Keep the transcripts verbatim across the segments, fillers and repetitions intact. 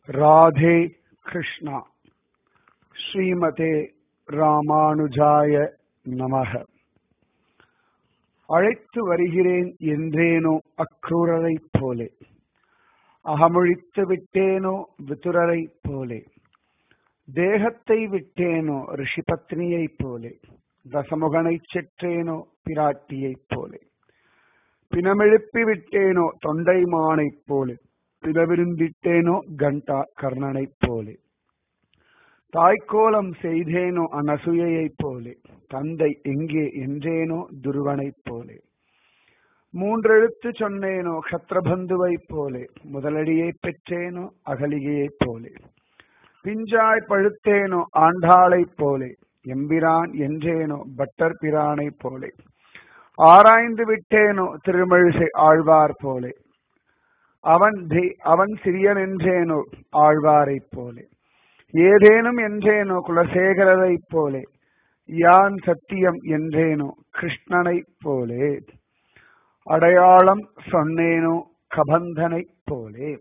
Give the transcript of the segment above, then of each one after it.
ராதே கிருஷ்ணா. ஸ்ரீமதே ராமானுஜாய நமக. அழைத்து வருகிறேன் என்றேனோ அக்ரூரரைப் போலே, அகமொழித்து விட்டேனோ விதுரரைப் போலே, தேகத்தை விட்டேனோ ரிஷிபத்னியைப் போலே, தசமுகனைச் செற்றேனோ பிராட்டியைப் போலே, பிணமெழுப்பி விட்டேனோ தொண்டைமானைப் போலே, பிறவிருந்திட்டேனோ கண்டா கர்ணனைப் போலே, தாய்க்கோலம் செய்தேனோ அனசூயைப் போலே, தந்தை எங்கே என்றேனோ துருவனைப் போலே, மூன்றெழுத்து சொன்னேனோ க்ஷத்ரபந்துவைப் போலே, முதலடியை பெற்றேனோ அகலிகையைப் போலே, பிஞ்சாய் பழுத்தேனோ ஆண்டாளைப் போலே, எம்பிரான் என்றேனோ பட்டர் பிரானைப் போலே, ஆராய்ந்து விட்டேனோ திருமழிசை ஆழ்வார் போலே, அவன் அவன் சிறியன் என்றேனோ ஆழ்வாரைப் போலே, ஏதேனும் என்றேனோ குலசேகரரைப் போலே, யான் சத்தியம் என்றேனோ கிருஷ்ணனைப் போலே, அடையாளம் சொன்னேனோ கபந்தனைப் போலே.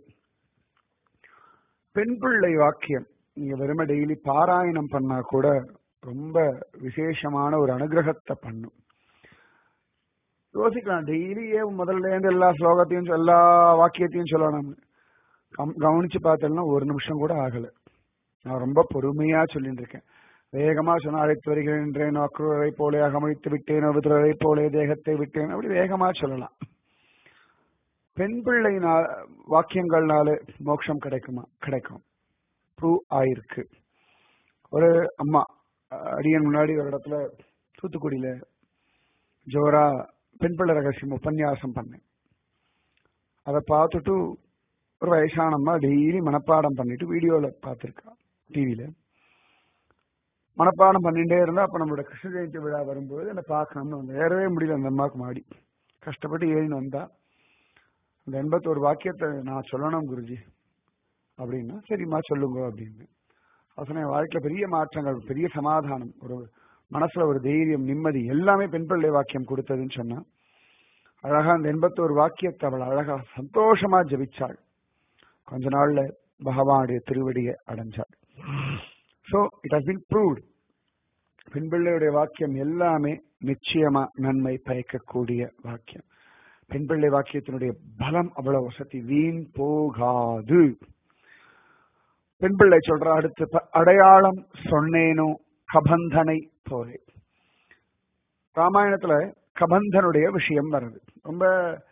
பெண் பிள்ளை வாக்கியம் நீங்க வெறும டெய்லி பாராயணம் பண்ணா கூட ரொம்ப விசேஷமான ஒரு அனுகிரகத்தை பண்ணும். யோசிக்கலாம், டெய்லியே முதல்ல இருந்து எல்லா ஸ்லோகத்தையும் எல்லா வாக்கியத்தையும் சொல்லணும். கவனிச்சு பார்த்தேன்னா ஒரு நிமிஷம் கூட ஆகல. நான் ரொம்ப பொறுமையா சொல்லிட்டு இருக்கேன். வேகமா சொன்ன அழைத்து வருகின்றேனோ அக்ரூரை போலே, அகமழித்து விட்டேனோ விதுரரை போலே, தேகத்தை விட்டேனோ, அப்படி வேகமா சொல்லலாம். பெண் பிள்ளை வாக்கியங்கள்னால மோட்சம் கிடைக்குமா? கிடைக்கும். ப்ரூவ் ஆயிருக்கு. ஒரு அம்மா அடியன் முன்னாடி ஒரு இடத்துல தூத்துக்குடியில ஜோரா பெண் பிள்ளை ரகசியம் உபன்யாசம் பண்ணேன். அதை பார்த்துட்டு ஒரு வயசானம்மா டெய்லி மனப்பாடம் பண்ணிட்டு வீடியோல பார்த்துருக்கா, டிவியில மனப்பாடம் பண்ணிட்டே இருந்தா. அப்ப நம்மளோட கிருஷ்ண ஜெயந்தி விழா வரும்போது என்னை பார்க்கணும்னு வந்து ஏறவே முடியல. அந்த அம்மாவுக்கு மாடி கஷ்டப்பட்டு ஏறின்னு வந்தா. அந்த எண்பத்தோரு வாக்கியத்தை நான் சொல்லணும் குருஜி அப்படின்னா, சரிம்மா சொல்லுங்க அப்படின்னு. அசன வாழ்க்கையில பெரிய மாற்றங்கள், பெரிய சமாதானம், ஒரு மனசுல ஒரு தைரியம், நிம்மதி எல்லாமே பெண் பிள்ளை வாக்கியம் கொடுத்ததுன்னு சொன்னா. அழகா அந்த எண்பத்தோரு வாக்கியத்தை அவள் அழகா சந்தோஷமா ஜபிச்சாள். கொஞ்ச நாள்ல பகவானுடைய திருவடியை அடைஞ்சாள். So it has been proved. பெண் பிள்ளையுடைய வாக்கியம் எல்லாமே நிச்சயமா நன்மை பயக்கக்கூடிய வாக்கியம். பெண் பிள்ளை வாக்கியத்தினுடைய பலம் அவ்வளவு வசதி, வீண் போகாது. பெண் பிள்ளை சொல்ற அடுத்து, அடையாளம் சொன்னேனோ கபந்தனை போலே. ராமாயணத்துல கபந்தனுடைய விஷயம் வருது. ரொம்ப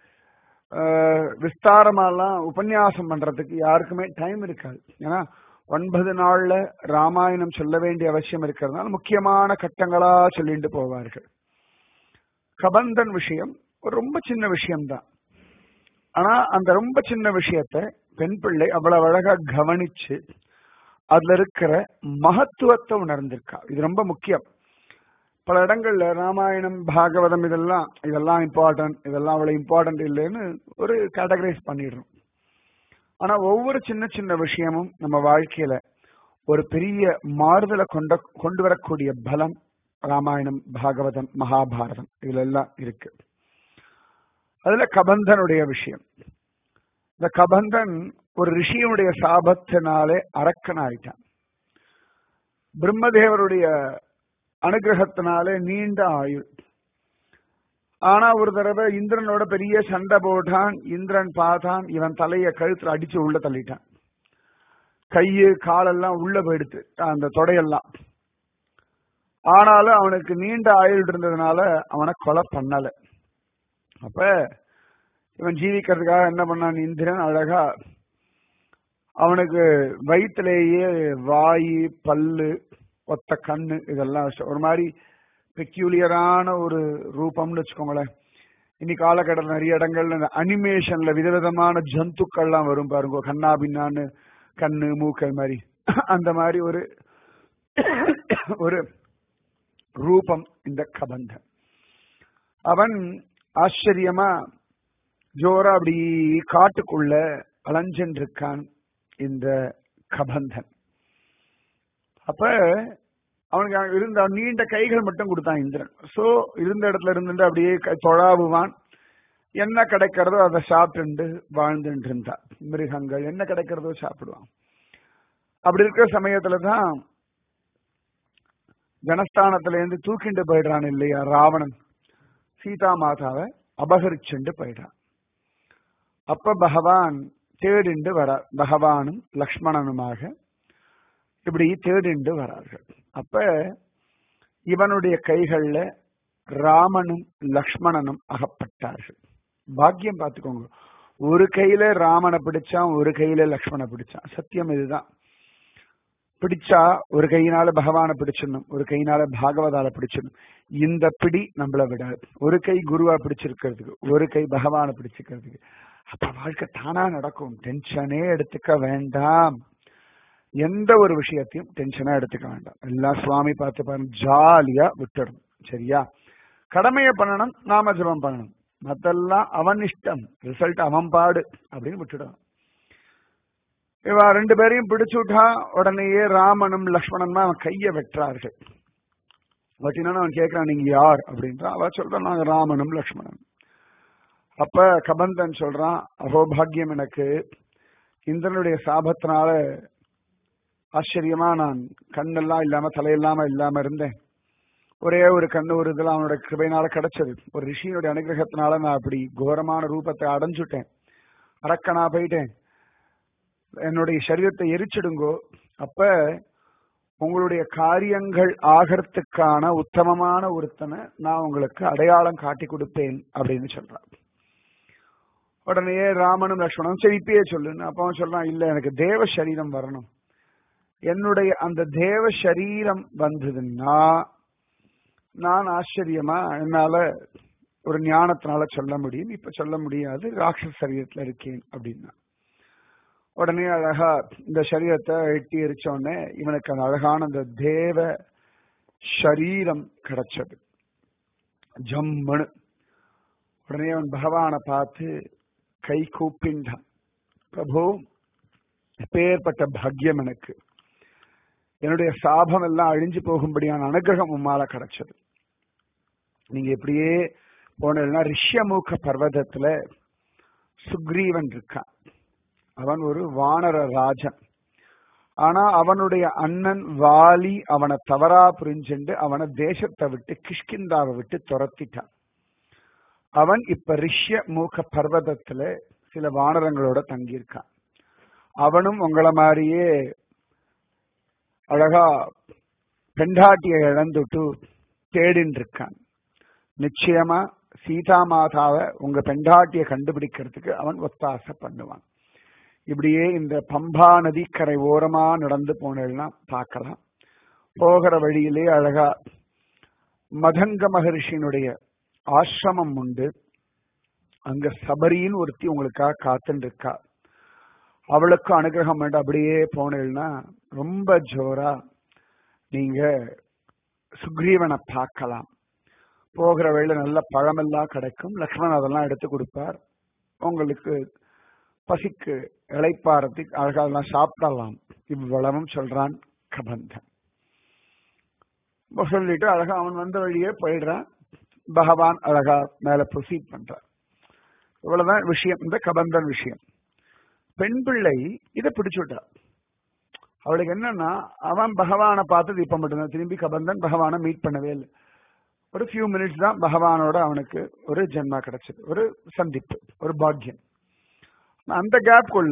விஸ்தாரமாலாம் உபன்யாசம் பண்றதுக்கு யாருக்குமே டைம் இருக்காது. ஏன்னா ஒன்பது நாள்ல ராமாயணம் சொல்ல வேண்டிய அவசியம் இருக்கிறதுனால முக்கியமான கட்டங்களா சொல்லிட்டு போவார்கள். கபந்தன் விஷயம் ஒரு ரொம்ப சின்ன விஷயம்தான். ஆனா அந்த ரொம்ப சின்ன விஷயத்த பெண் பிள்ளை அவ்வளவு அழகா கவனிச்சு அதுல இருக்கிற மகத்துவத்தை உணர்ந்திருக்கா. இது ரொம்ப முக்கியம். பல இடங்கள்ல ராமாயணம் பாகவதம் இதெல்லாம் இதெல்லாம் இம்பார்ட்டன்ட், இதெல்லாம் அவ்வளவு இம்பார்ட்டன்ட் இல்லைன்னு ஒரு கேட்டகரைஸ் பண்ணிடுறோம். ஆனா ஒவ்வொரு சின்ன சின்ன விஷயமும் நம்ம வாழ்க்கையில ஒரு பெரிய மாறுதலை கொண்ட கொண்டு வரக்கூடிய பலம் ராமாயணம், பாகவதம், மகாபாரதம் இதுல எல்லாம் இருக்கு. அதுல கபந்தனுடைய விஷயம். இந்த கபந்தன் ஒரு ரிஷியனுடைய சாபத்தினாலே அரக்கன் ஆயிட்டான். பிரம்மதேவருடைய அனுகிரகத்தினாலே நீண்ட ஆயுள். ஆனா ஒரு தடவை இந்திரனோட பெரிய சண்டை போட்டான். இந்திரன் பார்த்தான், இவன் தலைய கழுத்துல அடிச்சு உள்ள தள்ளிட்டான். கையு காலெல்லாம் உள்ள போயிடுத்து, அந்த தொடையெல்லாம். ஆனாலும் அவனுக்கு நீண்ட ஆயுள் இருந்ததுனால அவனை கொலை பண்ணல. அப்ப இவன் ஜீவிக்கிறதுக்காக என்ன பண்ணான் இந்திரன், அழகா அவனுக்கு வயிற்றுலேயே வாய், பல்லு, ஒத்த கண்ணு இதெல்லாம் ஒரு மாதிரி பெக்யூலியரான ஒரு ரூபம்னு வச்சுக்கோங்களேன். இன்னைக்கு காலகட்டத்தில் நிறைய இடங்கள்ல இந்த அனிமேஷன்ல விதவிதமான ஜந்துக்கள்லாம் வரும் பாருங்க, கண்ணா பின்னான்னு கண்ணு மூக்கல் மாதிரி. அந்த மாதிரி ஒரு ஒரு ரூபம் இந்த கபந்தன். அவன் ஆச்சரியமா ஜோரா அப்படி காட்டுக்குள்ள அலைஞ்சென்று இருக்கான் இந்த கபந்தன். அப்ப அவனுக்கு இருந்த நீண்ட கைகள் மட்டும் கொடுத்தான் இந்திரன். சோ இருந்த இடத்துல இருந்து அப்படியே தொழாவுவான். என்ன கிடைக்கிறதோ அதை சாப்பிட்டு வாழ்ந்துட்டு இருந்தா. மிருகங்கள் என்ன கிடைக்கிறதோ சாப்பிடுவான். அப்படி இருக்கிற சமயத்துலதான் ஜனஸ்தானத்துல இருந்து தூக்கிண்டு போயிடுறான் இல்லையா ராவணன், சீதா மாதாவை அபகரிச்சுண்டு போயிடுறான். அப்ப பகவான் தேடிண்டு வரார், பகவானும் லக்ஷ்மணனுமாக இப்படி தேடிண்டு வரார்கள். அப்ப இவனுடைய கைகள்ல ராமனும் லக்ஷ்மணனும் அகப்பட்டார்கள். பாக்கியம் பார்த்துக்கோங்க, ஒரு கையில ராமனை பிடிச்சான், ஒரு கையில லக்ஷ்மணனை பிடிச்சான். சத்தியம் இதுதான். பிடிச்சா ஒரு கையினால பகவானை பிடிச்சிடணும், ஒரு கையினால பாகவதால பிடிச்சிடணும். இந்த பிடி நம்மள விடாது. ஒரு கை குருவா பிடிச்சிருக்கிறதுக்கு, ஒரு கை பகவானை பிடிச்சிக்கிறதுக்கு. அப்ப வாழ்க்கை தானா நடக்கும். டென்ஷனே எடுத்துக்க வேண்டாம். எந்த ஒரு விஷயத்தையும் டென்ஷனா எடுத்துக்க வேண்டாம். எல்லாம் சுவாமி பார்த்து பாருங்க, ஜாலியா விட்டுடணும். சரியா? கடமையை பண்ணணும், நாம ஜபம் பண்ணணும், மத்தெல்லாம் அவன் இஷ்டம், ரிசல்ட் அவன் பாடு அப்படின்னு விட்டுடணும். இவ ரெண்டு பேரையும் பிடிச்சுட்டா உடனேயே ராமனும் லக்ஷ்மணனும் அவன் கைய வெட்டுறார்கள். வெட்டினா அவன் கேட்கிறான், நீங்க யார் அப்படின்றான். அவ சொல்றான், நாங்க ராமனும் லக்ஷ்மணன். அப்ப கபந்தன் சொல்றான், அகோபாகியம் எனக்கு, இந்திரனுடைய சாபத்தினால ஆச்சரியமா நான் கண்ணெல்லாம் இல்லாம தலையில்லாம இல்லாம இருந்தேன். ஒரே ஒரு கண்ணு ஒரு இதெல்லாம் அவனோட கிருபையினால கிடைச்சது. ஒரு ரிஷியினுடைய அனுகிரகத்தினால நான் அப்படி கோரமான ரூபத்தை அடைஞ்சுட்டேன், அரக்கனா போயிட்டேன். என்னுடைய சரீரத்தை எரிச்சிடுங்கோ, அப்ப உங்களுடைய காரியங்கள் ஆகிறதுக்கான உத்தமமான ஒருத்தனை நான் உங்களுக்கு அடையாளம் காட்டி கொடுப்பேன் அப்படின்னு சொல்றான். உடனே ராமனும் லக்ஷ்மணனும் சரி இப்பயே சொல்லுன்னு. அப்ப அவன் சொல்றான், இல்ல எனக்கு தேவ சரீரம் வரணும். என்னுடைய அந்த தேவ சரீரம் வந்ததுன்னா நான் ஆச்சரியமா என்னால ஒரு ஞானத்தினால சொல்ல முடியும், இப்ப சொல்ல முடியாது, ராட்சச சரீரத்துல இருக்கேன் அப்படின்னா. உடனே அழகா இந்த சரீரத்தை எட்டி எரிச்ச உடனே இவனுக்கு அந்த அழகான அந்த தேவ சரீரம் கிடைச்சது, ஜம்மனு. உடனே அவன் பகவானை பார்த்து கை கூப்பின்றான், பிரபு எப்பேற்பட்ட பாக்கியம் எனக்கு, என்னுடைய சாபம் எல்லாம் அழிஞ்சு போகும்படியான அனுகிரகம் உம்மால கிடைச்சது. நீங்க இப்படியே போனா ரிஷ்யமுக பர்வதத்துல சுக்ரீவன் இருக்கான். அவன் ஒரு வானர ராஜன். ஆனா அவனுடைய அண்ணன் வாலி அவனை தவறா புரிஞ்சுண்டு அவனை தேசத்தை விட்டு கிஷ்கிந்தாவை விட்டு துரத்திட்டான். அவன் இப்ப ரிஷ்ய மூக்க பர்வதத்துல சில வானரங்களோட தங்கியிருக்கான். அவனும் உங்களை மாதிரியே அழகா பெண்டாட்டியை இழந்துட்டு தேடின்னு இருக்கான். நிச்சயமா சீதா மாதாவை உங்க பெண்டாட்டியை கண்டுபிடிக்கிறதுக்கு அவன் ஒத்தாசை பண்ணுவான். இப்படியே இந்த பம்பா நதி கரை ஓரமா நடந்து போனா பார்க்கலாம். போகிற வழியிலே அழகா மதங்க மகரிஷியினுடைய ஆசிரமம் உண்டு. அங்க சபரின்னு ஒருத்தி உங்களுக்காக காத்துட்டு இருக்கா. அவளுக்கு அனுகிரகம் வேண்டாம். அப்படியே போனேன்னா ரொம்ப ஜோரா நீங்க சுக்ரீவனை பார்க்கலாம். போகிற வழியில நல்ல பழமெல்லாம் கிடைக்கும். லக்ஷ்மணன் அதெல்லாம் எடுத்து கொடுப்பார். உங்களுக்கு பசிக்கு இளைப்பாரத்துக்கு அழகாலாம் சாப்பிடலாம். இவ்வளவும் சொல்றான் கபந்தன். சொல்லிட்டு அழகா அவன் வந்த வழியே போயிடுறான். பகவான் அழகா மேல ப்ரொசீட் பண்றான். இவ்வளவுதான் விஷயம், இந்த கபந்தன் விஷயம். பெண் பிள்ளை இதை பிடிச்சுட்டா. அவளுக்கு என்னன்னா, அவன் பகவானை பார்த்தது இப்ப மட்டும்தான். திரும்பி கபந்தன் பகவானை மீட் பண்ணவே இல்லை. ஒரு ஃபியூ மினிட்ஸ் தான் பகவானோட அவனுக்கு ஒரு ஜென்மா கிடைச்சது, ஒரு சந்திப்பு, ஒரு பாக்கியம். அந்த கேப்குள்ள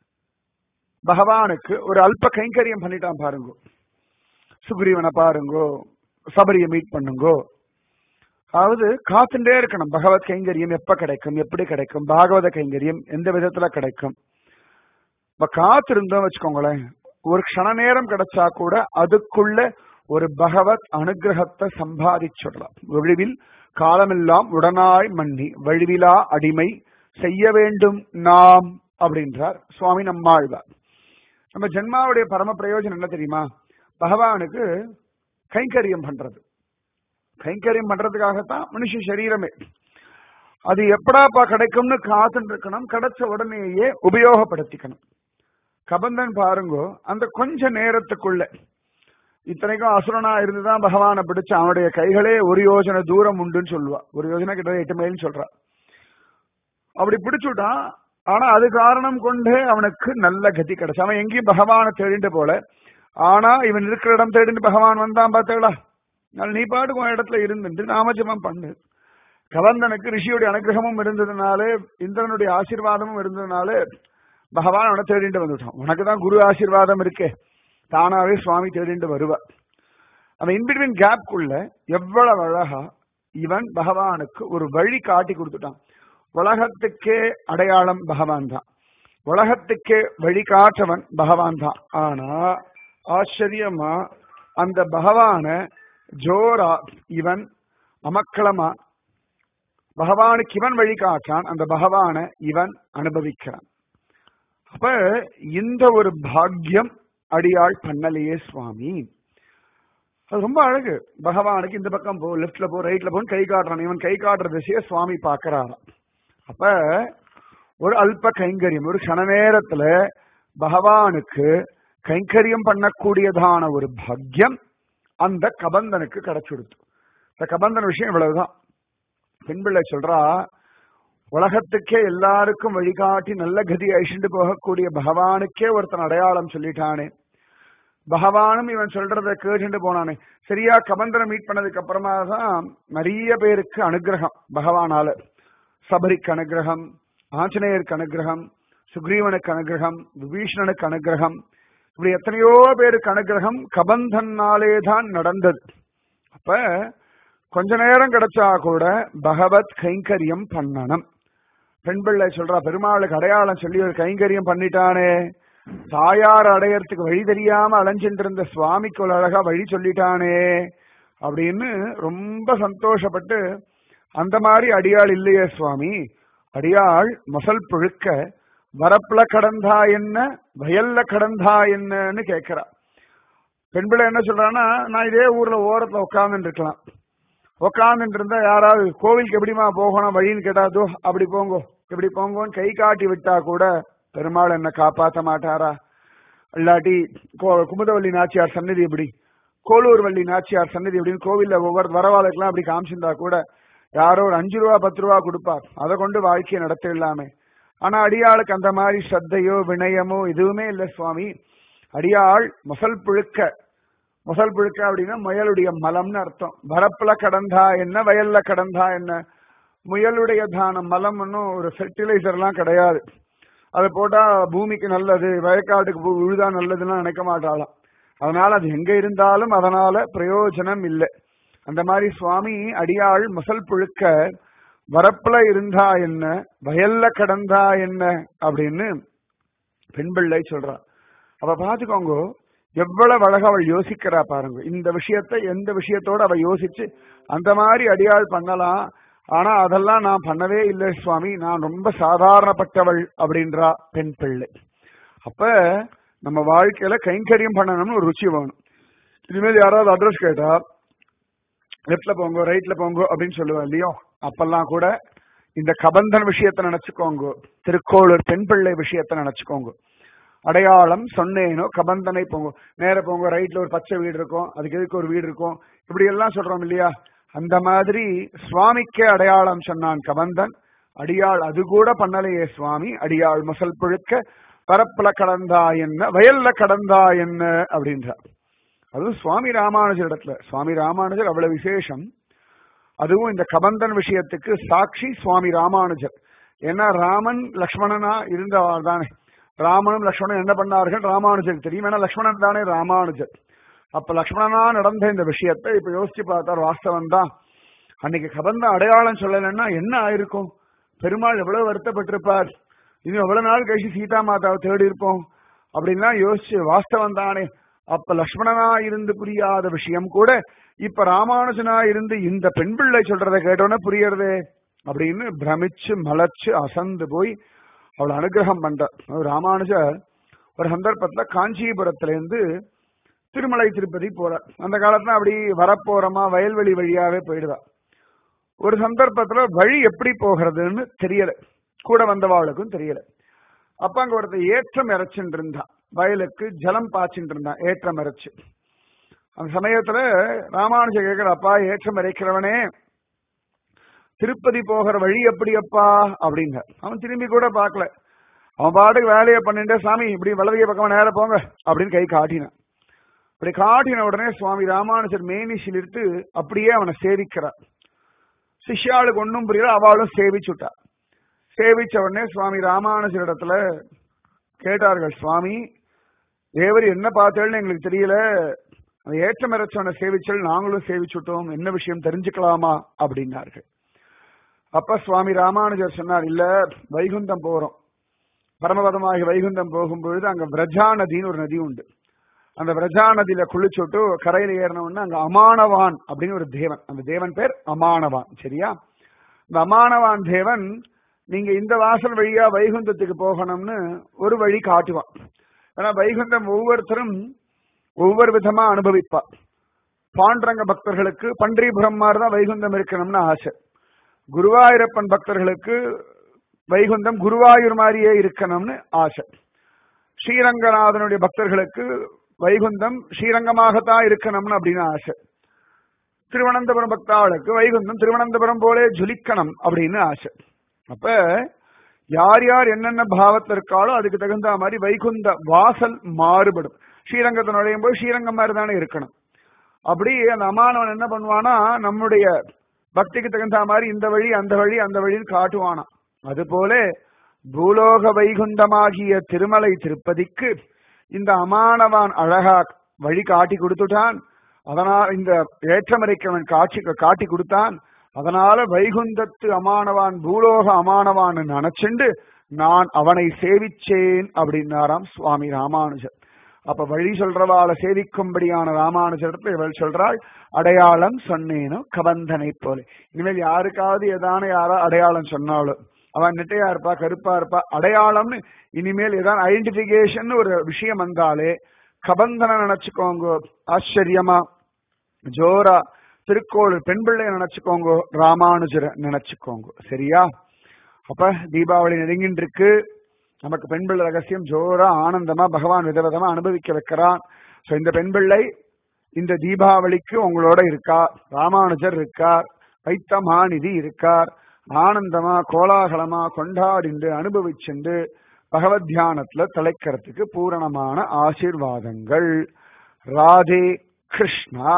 பகவானுக்கு ஒரு அல்ப கைங்கரியம் பண்ணிட்டான் பாருங்கோ. சுக்ரீவனை பாருங்கோ, சபரியை மீட் பண்ணுங்கோ. அதாவது காத்துட்டே இருக்கணும். பகவத் கைங்கரியம் எப்ப கிடைக்கும், எப்படி கிடைக்கும், பாகவத கைங்கரியம் எந்த விதத்துல கிடைக்கும். இப்ப காத்திருந்தோம் வச்சுக்கோங்களேன், ஒரு க்ஷண நேரம் கிடைச்சா கூட அதுக்குள்ள ஒரு பகவத் அனுகிரகத்தை சம்பாதிச்சுடலாம். வழிவில் காலமெல்லாம் உடனாய் மன்னி வழிவிலா அடிமை செய்ய வேண்டும் நாம் அப்படின்றார் சுவாமி நம்மாழ்வார். நம்ம ஜென்மாவுடைய பரம பிரயோஜனம் என்ன தெரியுமா? பகவானுக்கு கைங்கரியம் பண்றது. கைங்கரியம் பண்றதுக்காகத்தான் மனுஷ சரீரமே. அது எப்படாப்பா கிடைக்கும்னு காத்துட்டு இருக்கணும். கிடைச்ச உடனேயே உபயோகப்படுத்திக்கணும். கபந்தன் பாருங்கோ, அந்த கொஞ்ச நேரத்துக்குள்ள, இத்தனைக்கும் அசுரனா இருந்துதான் பகவானை பிடிச்ச, அவனுடைய கைகளே ஒரு யோஜனை தூரம் உண்டுன்னு சொல்லுவா. ஒரு யோஜனை கிட்ட எட்டு மைல்னு சொல்றா. அப்படி பிடிச்சுட்டான். ஆனா அது காரணம் கொண்டே அவனுக்கு நல்ல கதி கிடைச்சு. அவன் எங்கேயும் பகவானை தேடிட்டு போல. ஆனா இவன் இருக்கிற இடம் தேடிட்டு பகவான் வந்தான் பார்த்தேடா. நீ பாட்டுக்கு உன் இடத்துல இருந்துட்டு நாமஜபம் பண்ணு. கவந்தனுக்கு ரிஷியுடைய அனுகிரகமும் இருந்ததுனாலே, இந்திரனுடைய ஆசீர்வாதமும் இருந்ததுனாலே பகவான் அவனை தேடிட்டு வந்துட்டான். உனக்கு தான் குரு ஆசீர்வாதம் இருக்கே, தானாவே சுவாமி தேடிட்டு வருவா. அவன் இன்பிட்வீன் கேப்குள்ள எவ்வளவு அழகா இவன் பகவானுக்கு ஒரு வழி காட்டி கொடுத்துட்டான். உலகத்துக்கே அடையாளம் பகவான் தான், உலகத்துக்கே வழிகாற்றவன் பகவான் தான். ஆனா ஆச்சரியமா அந்த பகவான ஜோரா இவன் அமக்களமா பகவானுக்கு இவன் வழிகாட்டான், அந்த பகவான இவன் அனுபவிக்கிறான். அப்ப இந்த ஒரு பாக்கியம் அடியாள் பண்ணலையே சுவாமி. அது ரொம்ப அழகு. பகவானுக்கு இந்த பக்கம் போ, லெப்ட்ல போ, ரைட்ல போன்னு கை காட்டுறான். இவன் கை காட்டுற திசையை சுவாமி பாக்குறாராம். அப்ப ஒரு அல்ப கைங்கரியம், ஒரு கண நேரத்துல பகவானுக்கு கைங்கரியம் பண்ணக்கூடியதான ஒரு பாக்கியம் அந்த கபந்தனுக்கு கிடைச்சுடுத்து. இந்த கபந்தன் விஷயம் இவ்வளவுதான். பெண்பிள்ளை சொல்றா, உலகத்துக்கே எல்லாருக்கும் வழிகாட்டி நல்ல கதி அழிச்சுட்டு போகக்கூடிய பகவானுக்கே ஒருத்தன் அடையாளம் சொல்லிட்டானே, பகவானும் இவன் சொல்றத கேட்டுட்டு போனானே. சரியா கபந்தனை மீட் பண்ணதுக்கு அப்புறமா தான் நிறைய பேருக்கு அனுகிரகம் பகவானால. சபரிக்கு அனுகிரகம், ஆஞ்சநேயருக்கு அனுகிரகம், சுக்ரீவனுக்கு அனுகிரகம், விபீஷணனுக்கு அனுகிரகம், இப்படி எத்தனையோ பேருக்கு அனுகிரகம் கபந்தனாலே தான் நடந்தது. அப்ப கொஞ்ச நேரம் கிடைச்சா கூட பகவத் கைங்கரியம் பண்ணணும். பெண் பிள்ளை சொல்றா, பெருமாளுக்கு அடையாளம் சொல்லி ஒரு கைங்கரியம் பண்ணிட்டானே, தாயார் அடையறதுக்கு வழி தெரியாம அலைஞ்சிட்டு இருந்த சுவாமிக்கு ஒரு அழகா வழி சொல்லிட்டானே அப்படின்னு ரொம்ப சந்தோஷப்பட்டு, அந்த மாதிரி அடியாள் இல்லையே சுவாமி, அடியாள் மசல் புழுக்க வரப்புல கடந்தா என்ன வயல்ல கடந்தா என்னன்னு கேட்கிறா. பெண் பிள்ளை என்ன சொல்றான்னா, நான் இதே ஊர்ல ஓரத்துல உட்கார்ந்துட்டு இருக்கலாம், உட்கார்ந்துட்டு இருந்தா யாராவது கோவிலுக்கு எப்படிமா போகணும் வழின்னு கேட்டாதோ அப்படி போங்கோ எப்படி போங்கோன்னு கை காட்டி விட்டா கூட பெருமாள் என்ன காப்பாற்ற மாட்டாரா? இல்லாட்டி குமுதவள்ளி நாச்சியார் சன்னதி எப்படி, கோளூர் வள்ளி நாச்சியார் சன்னதி எப்படின்னு கோவில்ல ஒவ்வொரு வரவாளுக்கெல்லாம் அப்படி காமிச்சிருந்தா கூட யாரோ ஒரு அஞ்சு ரூபா பத்து ரூபா கொடுப்பார், அதை கொண்டு வாழ்க்கையை நடத்திடலாமே. ஆனா அடியாளுக்கு அந்த மாதிரி ஸ்ரத்தையோ வினயமோ எதுவுமே இல்லை சுவாமி. அடியாள் மசல் புழுக்க, மசல் புழுக்க அப்படின்னா முயலுடைய மலம்னு அர்த்தம். வரப்புல கடந்தா என்ன வயல்ல கடந்தா என்ன, முயலுடைய தானம் மலம் ஒன்னும் ஒரு ஃபெர்டிலைசர் எல்லாம் கிடையாது, அதை போட்டா பூமிக்கு நல்லது, வயக்காட்டுக்கு விழுதா நல்லதுன்னு நினைக்க மாட்டாளாம். அதனால அது எங்க இருந்தாலும் அதனால பிரயோஜனம் இல்லை. அந்த மாதிரி சுவாமி அடியாள் மசல் புழுக்க வரப்புல இருந்தா என்ன வயல்ல கடந்தா என்ன அப்படின்னு பெண் பிள்ளை சொல்றா. அவ பாத்துக்கோங்க எவ்வளவு அழகா அவள் யோசிக்கிறா பாருங்க. இந்த விஷயத்தை எந்த விஷயத்தோட அவ யோசிச்சு அந்த மாதிரி அடியாள் பண்ணலாம். ஆனா அதெல்லாம் நான் பண்ணவே இல்லை சுவாமி, நான் ரொம்ப சாதாரணப்பட்டவள் அப்படின்றா பெண் பிள்ளை. அப்ப நம்ம வாழ்க்கையில கைங்கரியம் பண்ணணும்னு ஒரு ருச்சி வேணும். இனிமேல் யாராவது அட்ரஸ் கேட்டா லெப்ட்ல போங்க ரைட்ல போங்க அப்படின்னு சொல்லுவேன் இல்லையோ, அப்பெல்லாம் கூட இந்த கபந்தன் விஷயத்த நினைச்சுக்கோங்க, திருக்கோளூர் பெண் பிள்ளை விஷயத்த நினைச்சுக்கோங்க. அடையாளம் சொன்னேனோ கபந்தனை போங்க, நேர போங்க, ரைட்ல ஒரு பச்சை வீடு இருக்கும், அதுக்கு எதுக்கு ஒரு வீடு இருக்கும், இப்படி எல்லாம் சொல்றோம் இல்லையா. அந்த மாதிரி சுவாமிக்கே அடையாளம் சொன்னான் கபந்தன். அடியாள் அது கூட பண்ணலையே சுவாமி, அடியாள் மசல் புழுக்க பரப்புல கடந்தா என்ன வயல்ல கடந்தா என்ன அப்படின்றார். அதுவும் சுவாமி ராமானுஜர் இடத்துல. சுவாமி ராமானுஜர் அவ்வளவு விசேஷம். அதுவும் இந்த கபந்தன் விஷயத்துக்கு சாட்சி சுவாமி ராமானுஜர். ஏன்னா ராமன் லக்ஷ்மணனா இருந்தவர் தானே. ராமனும் லக்ஷ்மணன் என்ன பண்ணார்கள் ராமானுஜருக்கு தெரியும், ஏன்னா லக்ஷ்மணன் தானே ராமானுஜர். அப்ப லக்ஷ்மணனா நடந்த இந்த விஷயத்தை இப்ப யோசிச்சு பார்த்தார். வாஸ்தவம் தான், அன்னைக்கு கபந்தன் அடையாளம் சொல்லலைன்னா என்ன ஆயிருக்கும், பெருமாள் எவ்வளவு வருத்தப்பட்டிருப்பார், இன்னும் எவ்வளவு நாள் கழிச்சு சீதா மாதாவை தேடி இருப்போம் அப்படின்லாம் யோசிச்சு வாஸ்தவம் தானே. அப்ப லக்ஷ்மணனா இருந்து புரியாத விஷயம் கூட இப்ப ராமானுஜனா இருந்து இந்த பெண் பிள்ளை சொல்றதை கேட்டோன்னே புரியறதே அப்படின்னு பிரமிச்சு மலைச்சு அசந்து போய் அவளை அனுகிரகம் பண்ற. ராமானுஜர் ஒரு சந்தர்ப்பத்துல காஞ்சிபுரத்துல இருந்து திருமலை திருப்பதி போற. அந்த காலத்துல அப்படி வரப்போறமா வயல்வெளி வழியாவே போயிடுவா. ஒரு சந்தர்ப்பத்துல வழி எப்படி போகிறதுன்னு தெரியல, கூட வந்தவாளுக்கும் தெரியல. அப்ப அங்க ஒருத்தர் ஏற்றம் இறைச்சுட்டு இருந்தா, வயலுக்கு ஜலம் பாய்ச்சிட்டு இருந்தான் ஏற்றம் இறைச்சு. அந்த சமயத்துல ராமானுஜர் கேட்கிற, அப்பா ஏற்றம் இறைக்கிறவனே திருப்பதி போகிற வழி எப்படி அப்பா அப்படிங்க. அவன் திரும்பி கூட பார்க்கல. அவன் பாட்டுக்கு வேலையை பண்ணிட்டு சாமி இப்படி வலதுகை பக்கமா நேர போங்க அப்படின்னு கை காட்டினான். அப்படி காட்டின உடனே சுவாமி ராமானுஜர் மேனி சிலிர்த்து அப்படியே அவனை சேவிக்கிறார். சிஷ்யாளுக்கு ஒன்னும் புரியல, அவளும் சேவிச்சுட்டா. சேவிச்ச உடனே சுவாமி ராமானுஜர் இடத்துல கேட்டார்கள், சுவாமி தேவர் என்ன பார்த்தேன்னு எங்களுக்கு தெரியல, ஏற்றம் இறச்சவனை சேவிச்சல் நாங்களும் சேவிச்சுட்டோம், என்ன விஷயம் தெரிஞ்சுக்கலாமா அப்படின்னார்கள். அப்ப சுவாமி ராமானுஜர் சொன்னார், இல்ல வைகுந்தம் போறோம், பரமபதமாகி வைகுந்தம் போகும்பொழுது அங்க விரஜா நதின்னு ஒரு நதி உண்டு. அந்த விரஜா நதியில குளிச்சுட்டு கரையில ஏறினோம்னா அங்க அமானவான் அப்படின்னு ஒரு தேவன், அந்த தேவன் பேர் அமானவான். சரியா? இந்த அமானவான் தேவன் நீங்க இந்த வாசல் வழியா வைகுந்தத்துக்கு போகணும்னு ஒரு வழி காட்டுவான். ஏன்னா வைகுந்தம் ஒவ்வொருத்தரும் ஒவ்வொரு விதமா அனுபவிப்பா. பாண்டரங்க பக்தர்களுக்கு பன்றிபுரம் மாதிரிதான் வைகுந்தம் இருக்கணும்னு ஆசை. குருவாயூரப்பன் பக்தர்களுக்கு வைகுந்தம் குருவாயூர் மாதிரியே இருக்கணும்னு ஆசை. ஸ்ரீரங்கநாதனுடைய பக்தர்களுக்கு வைகுந்தம் ஸ்ரீரங்கமாகத்தான் இருக்கணும்னு அப்படின்னு ஆசை. திருவனந்தபுரம் பக்தாளுக்கு வைகுந்தம் திருவனந்தபுரம் போலே ஜொலிக்கணும் அப்படின்னு ஆசை. அப்ப யார் யார் என்னென்ன பாவத்தில் இருக்காளோ அதுக்கு தகுந்த மாதிரி வைகுந்த வாசல் மாறுபடும். ஸ்ரீரங்கத்தை நுழையும் போது ஸ்ரீரங்கம் மாதிரி தானே இருக்கணும். அப்படி அந்த அமானவன் என்ன பண்ணுவானா, நம்முடைய பக்திக்கு தகுந்த மாதிரி இந்த வழி அந்த வழி அந்த வழின்னு காட்டுவானா. அதுபோல பூலோக வைகுந்தமாகிய திருமலை திருப்பதிக்கு இந்த அமானவான் அழகா வழி காட்டி கொடுத்துட்டான். அதனால் இந்த ஏற்றமறைக்கவன் காட்சி காட்டி கொடுத்தான். அதனால வைகுந்தத்து அமானவான் பூலோக அமானவான் நினைச்சுண்டு நான் அவனை சேவிச்சேன் அப்படின்னாராம் சுவாமி ராமானுஜர். அப்ப வழி சொல்றவாளை சேவிக்கும்படியான ராமானுஜரத்துல இவள் சொல்றாள், அடையாளம் சொன்னேனோ கபந்தனை போல. இனிமேல் யாருக்காவது ஏதான யாரா அடையாளம் சொன்னாலும் அவன் நெட்டையா இருப்பா கருப்பா இருப்பா, அடையாளம்னு இனிமேல் ஏதாவது ஐடென்டிபிகேஷன் ஒரு விஷயம் வந்தாலே கபந்தனை நினைச்சுக்கோங்க. ஆச்சரியமா ஜோரா திருக்கோளூர் பெண் பிள்ளைய நினைச்சுக்கோங்க, ராமானுஜரை நினைச்சுக்கோங்க. சரியா? அப்ப தீபாவளி நெருங்கின்னு இருக்கு. நமக்கு பெண் பிள்ளை ரகசியம் ஜோரா ஆனந்தமா பகவான் விதவிதமா அனுபவிக்க வைக்கிறான். இந்த பெண் பிள்ளை இந்த தீபாவளிக்கு உங்களோட இருக்கா, ராமானுஜர் இருக்கார், வைத்தமாநிதி இருக்கார். ஆனந்தமா கோலாகலமா கொண்டாடிண்டு அனுபவிச்சுண்டு பகவத் தியானத்துல தலைக்கிறதுக்கு பூரணமான ஆசீர்வாதங்கள். ராதே கிருஷ்ணா.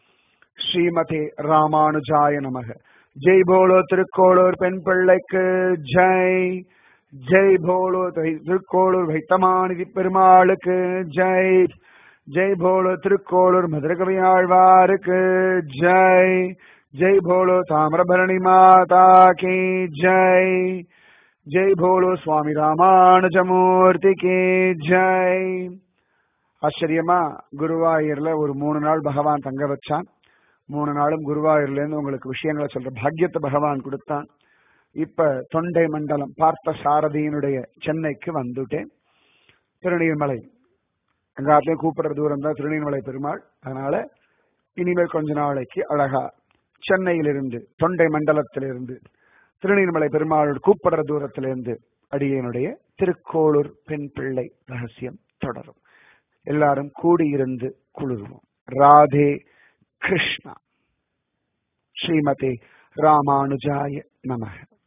ஸ்ரீமதே ராமானுஜாய நமக. ஜெய் போலோ திருக்கோளூர் பெண் பிள்ளைக்கு ஜெய். ஜெய் போலோ திருக்கோளூர் வைத்தமாநிதி பெருமாளுக்கு ஜெய். ஜெய் போலோ திருக்கோளூர் மதுரகவியாழ்வாருக்கு ஜெய். ஜெய் போலோ தாமிரபரணி மாதா கி ஜெய். ஜெய் போலோ சுவாமி ராமானுஜமூர்த்தி கி ஜெய். ஆச்சரியமா குருவாயூர்ல ஒரு மூணு நாள் பகவான் தங்க வச்சான். மூணு நாளும் குருவாயூர்ல இருந்து உங்களுக்கு விஷயங்களை சொல்ற பாக்கியத்தை பகவான் கொடுத்தான். இப்ப தொண்டை மண்டலம் பார்த்த சாரதியினுடைய சென்னைக்கு வந்துட்டேன். திருநீர்மலை எங்காத்தையும் கூப்பிடுற தூரம் தான் திருநீர்மலை பெருமாள். அதனால இனிமேல் கொஞ்ச நாளைக்கு அழகா சென்னையிலிருந்து தொண்டை மண்டலத்திலிருந்து திருநீர்மலை பெருமாளோடு கூப்பிடுற தூரத்திலிருந்து அடியனுடைய திருக்கோளூர் பெண் பிள்ளை ரகசியம் தொடரும். எல்லாரும் கூடியிருந்து குளிர்வோம். ராதே கிருஷ்ணா. ஸ்ரீமதே ராமானுஜாய நமக.